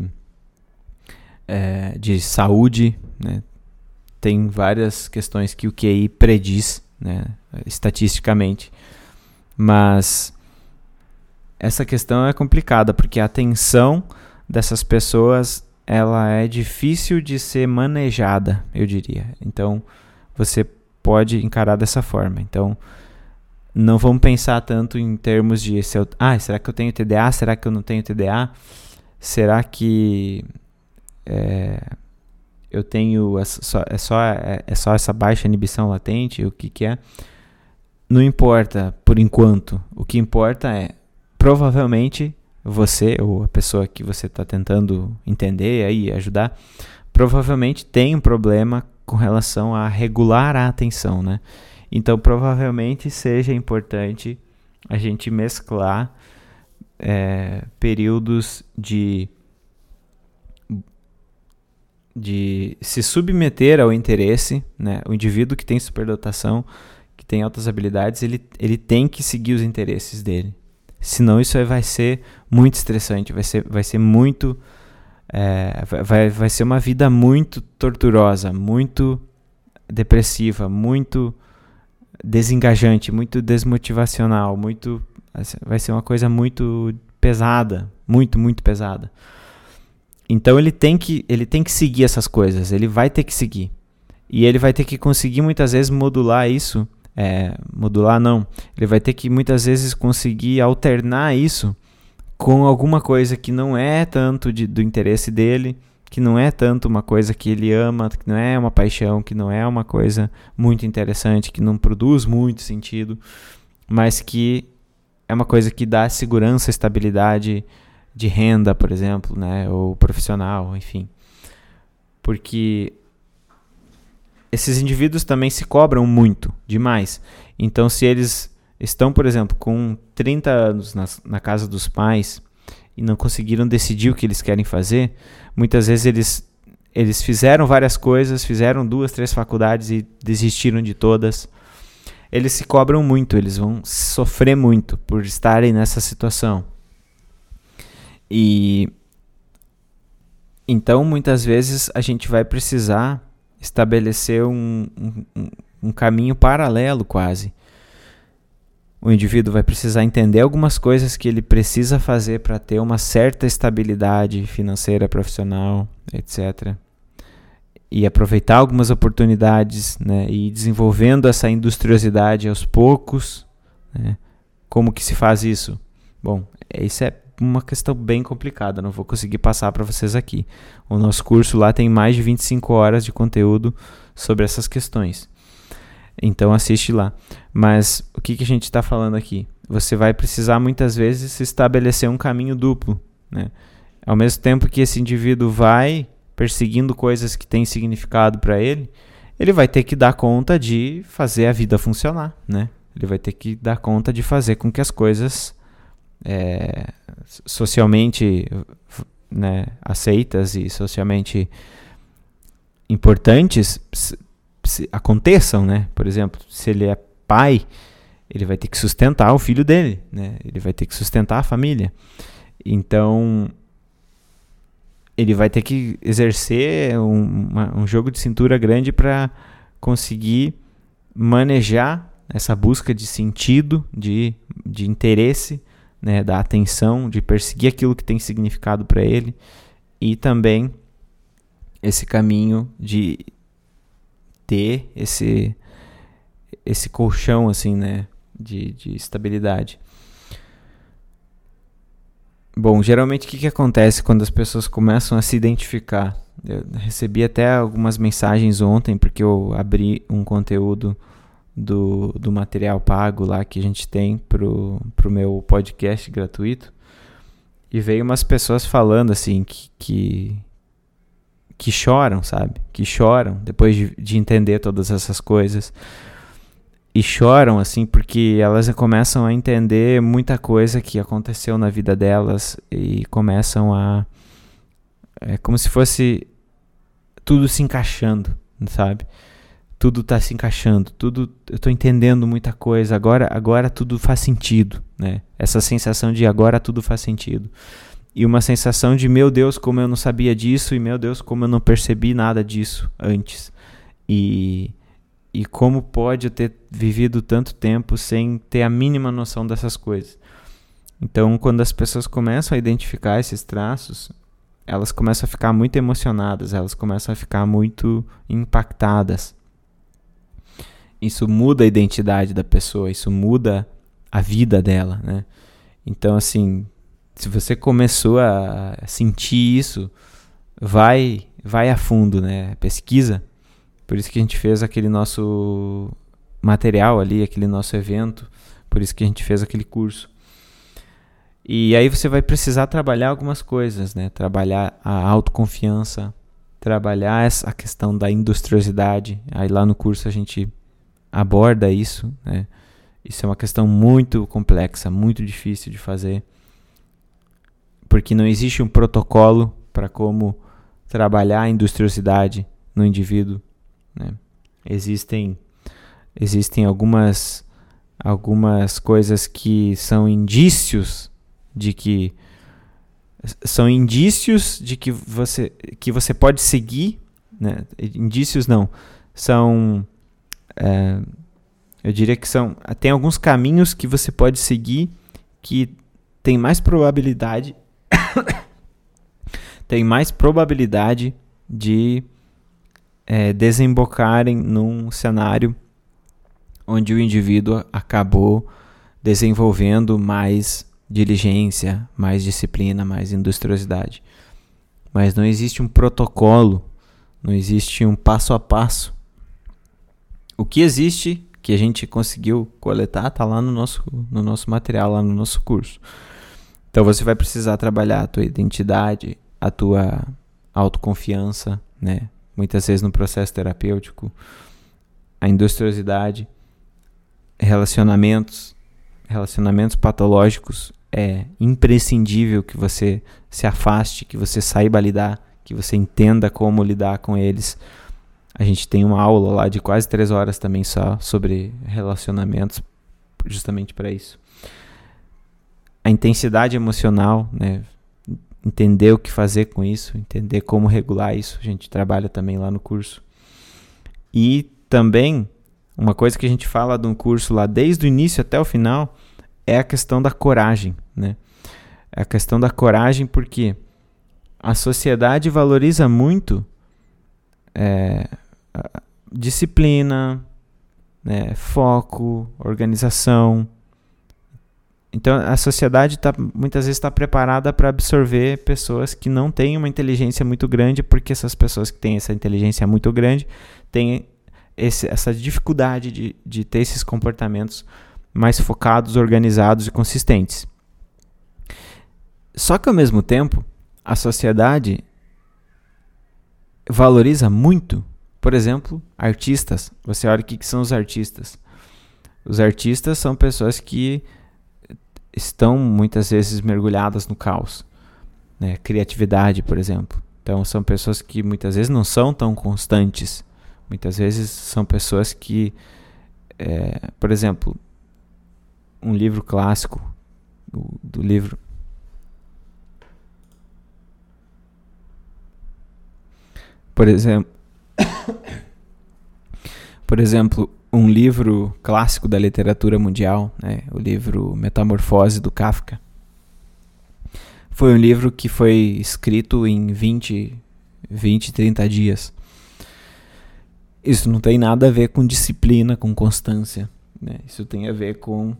A: saúde, né? Tem várias questões que o QI prediz, né, estatisticamente, mas essa questão é complicada, porque a atenção dessas pessoas, ela é difícil de ser manejada, eu diria. Então, você pode encarar dessa forma. Então, não vamos pensar tanto em termos de será que eu tenho TDA? Será que eu não tenho TDA? Será que eu tenho só essa baixa inibição latente? O que é? Não importa por enquanto. O que importa é, provavelmente, você ou a pessoa que você está tentando entender aí, ajudar, provavelmente tem um problema com relação a regular a atenção, né? Então, provavelmente seja importante a gente mesclar períodos de se submeter ao interesse, né? O indivíduo que tem superdotação, que tem altas habilidades, ele tem que seguir os interesses dele. Senão isso aí vai ser muito estressante, vai ser muito... vai ser uma vida muito torturosa, muito depressiva, muito desengajante, muito desmotivacional, vai ser uma coisa muito pesada, muito, muito pesada. Então ele tem que seguir essas coisas, ele vai ter que seguir. E ele vai ter que conseguir muitas vezes modular isso, ele vai ter que muitas vezes conseguir alternar isso com alguma coisa que não é tanto do interesse dele, que não é tanto uma coisa que ele ama, que não é uma paixão, que não é uma coisa muito interessante, que não produz muito sentido, mas que é uma coisa que dá segurança, estabilidade de renda, por exemplo, né, ou profissional, enfim. Porque esses indivíduos também se cobram muito, demais. Então, se eles estão, por exemplo, com 30 anos na casa dos pais, e não conseguiram decidir o que eles querem fazer, muitas vezes eles fizeram várias coisas, fizeram 2, 3 faculdades e desistiram de todas. Eles se cobram muito, eles vão sofrer muito por estarem nessa situação. E então, muitas vezes, a gente vai precisar estabelecer um caminho paralelo quase. O indivíduo vai precisar entender algumas coisas que ele precisa fazer para ter uma certa estabilidade financeira, profissional, etc. E aproveitar algumas oportunidades, né, e ir desenvolvendo essa industriosidade aos poucos. Né? Como que se faz isso? Bom, isso é uma questão bem complicada, não vou conseguir passar para vocês aqui. O nosso curso lá tem mais de 25 horas de conteúdo sobre essas questões. Então assiste lá. Mas o que a gente está falando aqui? Você vai precisar muitas vezes estabelecer um caminho duplo. Né? Ao mesmo tempo que esse indivíduo vai perseguindo coisas que têm significado para ele, ele vai ter que dar conta de fazer a vida funcionar. Né? Ele vai ter que dar conta de fazer com que as coisas socialmente, né, aceitas e socialmente importantes aconteçam, né? Por exemplo, se ele é pai, ele vai ter que sustentar o filho dele, né? Ele vai ter que sustentar a família. Então, ele vai ter que exercer um jogo de cintura grande para conseguir manejar essa busca de sentido, de interesse, né, da atenção, de perseguir aquilo que tem significado para ele, e também esse caminho de ter esse colchão assim, né, de estabilidade. Bom, geralmente o que acontece quando as pessoas começam a se identificar? Eu recebi até algumas mensagens ontem, porque eu abri um conteúdo do material pago lá que a gente tem pro meu podcast gratuito, e veio umas pessoas falando assim que choram, sabe? Que choram depois de entender todas essas coisas, e choram assim porque elas começam a entender muita coisa que aconteceu na vida delas e começam a como se fosse tudo se encaixando, sabe? Tudo está se encaixando, eu estou entendendo muita coisa, agora tudo faz sentido, né? Essa sensação de agora tudo faz sentido. E uma sensação de, meu Deus, como eu não sabia disso, e meu Deus, como eu não percebi nada disso antes. E como pode eu ter vivido tanto tempo sem ter a mínima noção dessas coisas. Então, quando as pessoas começam a identificar esses traços, elas começam a ficar muito emocionadas, elas começam a ficar muito impactadas. Isso muda a identidade da pessoa, isso muda a vida dela, né? Então, assim, se você começou a sentir isso, vai a fundo, né? Pesquisa. Por isso que a gente fez aquele nosso material ali, aquele nosso evento, por isso que a gente fez aquele curso. E aí você vai precisar trabalhar algumas coisas, né? Trabalhar a autoconfiança, trabalhar a questão da industriosidade. Aí lá no curso a gente aborda isso, né? Isso é uma questão muito complexa, muito difícil de fazer, porque não existe um protocolo para como trabalhar a industriosidade no indivíduo, né? Existem algumas coisas que são indícios de que você pode seguir, né? Indícios não, são eu diria que tem alguns caminhos que você pode seguir que tem mais probabilidade de desembocarem num cenário onde o indivíduo acabou desenvolvendo mais diligência, mais disciplina, mais industriosidade. Mas não existe um protocolo, não existe um passo a passo. O que existe, que a gente conseguiu coletar, está lá no nosso material, lá no nosso curso. Então você vai precisar trabalhar a tua identidade, a tua autoconfiança, né? Muitas vezes no processo terapêutico, a industriosidade, relacionamentos patológicos é imprescindível que você se afaste, que você saiba lidar, que você entenda como lidar com eles. A gente tem uma aula lá de quase 3 horas também só sobre relacionamentos, justamente para isso. A intensidade emocional, né? Entender o que fazer com isso, entender como regular isso, a gente trabalha também lá no curso. E também, uma coisa que a gente fala de um curso lá desde o início até o final, é a questão da coragem, né? É a questão da coragem porque a sociedade valoriza muito disciplina, né, foco, organização. Então a sociedade muitas vezes está preparada para absorver pessoas que não têm uma inteligência muito grande, porque essas pessoas que têm essa inteligência muito grande têm essa dificuldade de ter esses comportamentos mais focados, organizados e consistentes. Só que ao mesmo tempo, a sociedade valoriza muito, por exemplo, artistas. Você olha o que são os artistas. Os artistas são pessoas que estão muitas vezes mergulhadas no caos, né? Criatividade, por exemplo. Então são pessoas que muitas vezes não são tão constantes. Muitas vezes são pessoas que, por exemplo, um livro clássico do livro. Por exemplo, um livro clássico da literatura mundial, né, o livro Metamorfose do Kafka. Foi um livro que foi escrito em 20, 30 dias. Isso não tem nada a ver com disciplina, com constância, né? Isso tem a ver com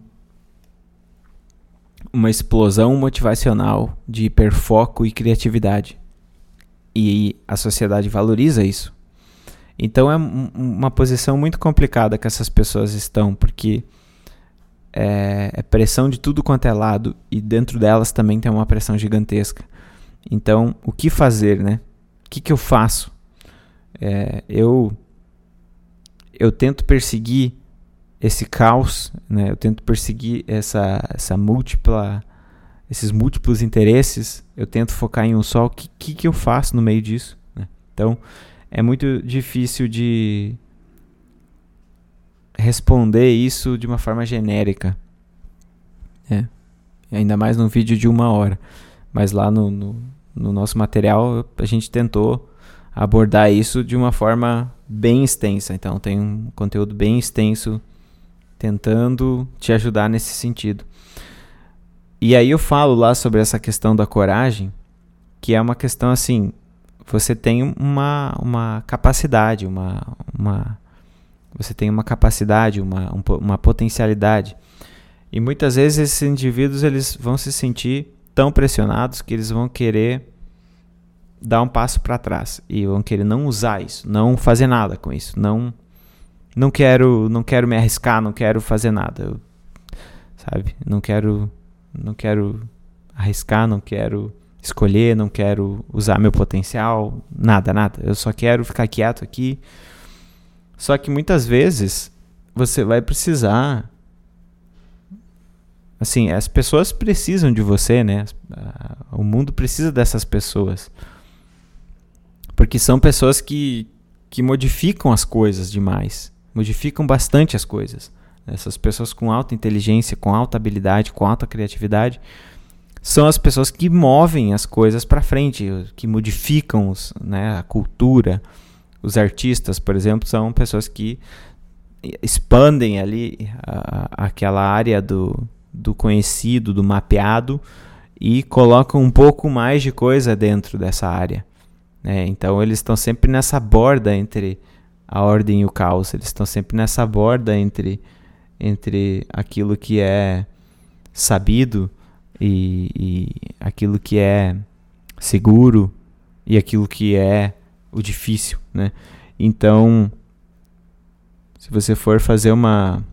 A: uma explosão motivacional de hiperfoco e criatividade. E a sociedade valoriza isso. Então é uma posição muito complicada que essas pessoas estão, porque é pressão de tudo quanto é lado, e dentro delas também tem uma pressão gigantesca. Então, o que fazer, né? O que eu faço? Eu tento perseguir esse caos, né? Eu tento perseguir esses múltiplos interesses. Eu tento focar em um só. O que eu faço no meio disso, né? Então, é muito difícil de responder isso de uma forma genérica, né? Ainda mais num vídeo de 1 hora. Mas lá no nosso material a gente tentou abordar isso de uma forma bem extensa. Então tem um conteúdo bem extenso tentando te ajudar nesse sentido. E aí eu falo lá sobre essa questão da coragem, que é uma questão assim, você tem uma capacidade, você tem uma capacidade, uma potencialidade. E muitas vezes esses indivíduos eles vão se sentir tão pressionados que eles vão querer dar um passo para trás e vão querer não usar isso, não fazer nada com isso, não quero me arriscar, não quero fazer nada, sabe? Não quero arriscar, não quero escolher, não quero usar meu potencial, nada. Eu só quero ficar quieto aqui. Só que muitas vezes você vai precisar, assim, as pessoas precisam de você, né? O mundo precisa dessas pessoas. Porque são pessoas que modificam as coisas demais, modificam bastante as coisas. Essas pessoas com alta inteligência, com alta habilidade, com alta criatividade, são as pessoas que movem as coisas para frente, que modificam né, a cultura. Os artistas, por exemplo, são pessoas que expandem ali aquela área do conhecido, do mapeado, e colocam um pouco mais de coisa dentro dessa área. Então eles estão sempre nessa borda entre a ordem e o caos, eles estão sempre nessa borda entre aquilo que é sabido e aquilo que é seguro e aquilo que é o difícil, né? Então, se você for fazer uma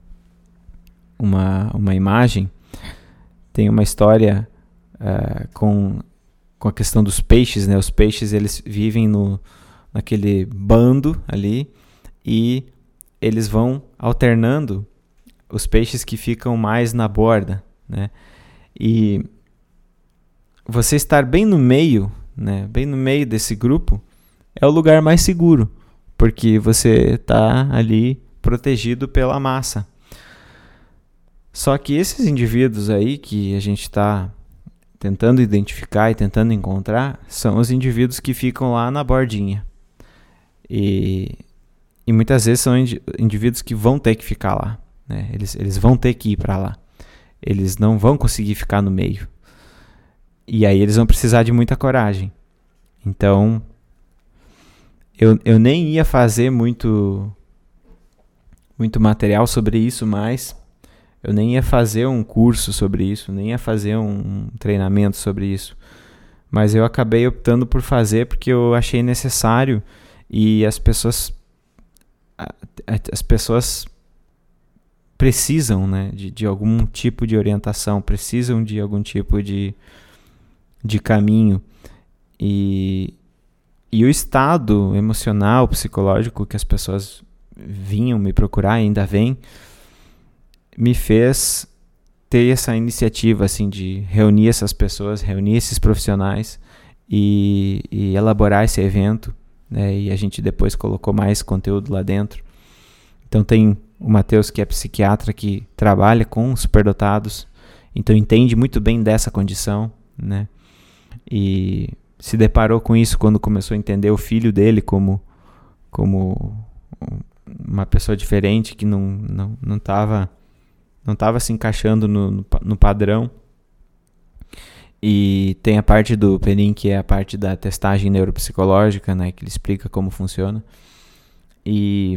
A: imagem, tem uma história com a questão dos peixes, né? Os peixes eles vivem naquele bando ali e eles vão alternando os peixes que ficam mais na borda, né? E você estar bem no meio, né, bem no meio desse grupo, é o lugar mais seguro, porque você está ali protegido pela massa. Só que esses indivíduos aí que a gente está tentando identificar e tentando encontrar são os indivíduos que ficam lá na bordinha. E muitas vezes são indivíduos que vão ter que ficar lá, né? Eles vão ter que ir para lá. Eles não vão conseguir ficar no meio. E aí eles vão precisar de muita coragem. Então, eu nem ia fazer muito material sobre isso, mas eu nem ia fazer um curso sobre isso, nem ia fazer um treinamento sobre isso. Mas eu acabei optando por fazer porque eu achei necessário e as pessoas precisam, né, de algum tipo de orientação, precisam de algum tipo de caminho. E o estado emocional, psicológico que as pessoas vinham me procurar, ainda vêm, me fez ter essa iniciativa assim, de reunir essas pessoas, reunir esses profissionais e elaborar esse evento, né? E a gente depois colocou mais conteúdo lá dentro. Então tem o Matheus, que é psiquiatra, que trabalha com superdotados, então entende muito bem dessa condição, né? E se deparou com isso quando começou a entender o filho dele como uma pessoa diferente, que não estava se encaixando no padrão. E tem a parte do Penin, que é a parte da testagem neuropsicológica, né, que ele explica como funciona. E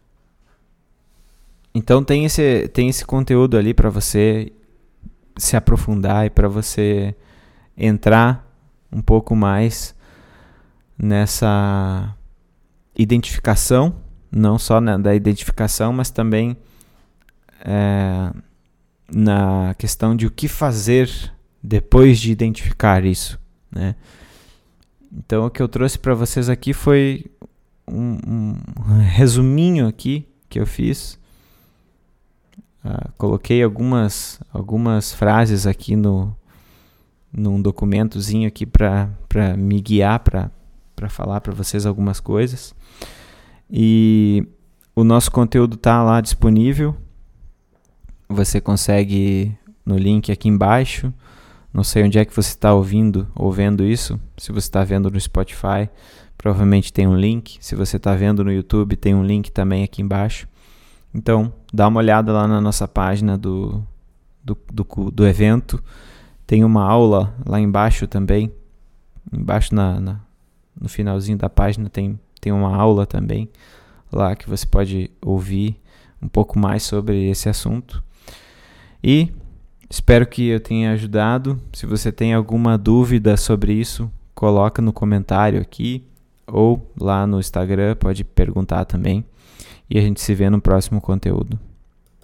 A: então tem esse conteúdo ali para você se aprofundar e para você entrar um pouco mais nessa identificação, não só da identificação, mas também na questão de o que fazer depois de identificar isso, né? Então o que eu trouxe para vocês aqui foi um resuminho aqui que eu fiz. Coloquei algumas frases aqui num documentozinho aqui para me guiar, para falar para vocês algumas coisas. E o nosso conteúdo está lá disponível. Você consegue no link aqui embaixo. Não sei onde é que você está ouvindo ou vendo isso. Se você está vendo no Spotify, provavelmente tem um link. Se você está vendo no YouTube, tem um link também aqui embaixo. Então, dá uma olhada lá na nossa página do evento. Tem uma aula lá embaixo também. Embaixo no finalzinho da página tem uma aula também lá que você pode ouvir um pouco mais sobre esse assunto. E espero que eu tenha ajudado. Se você tem alguma dúvida sobre isso, coloca no comentário aqui ou lá no Instagram, pode perguntar também. E a gente se vê no próximo conteúdo.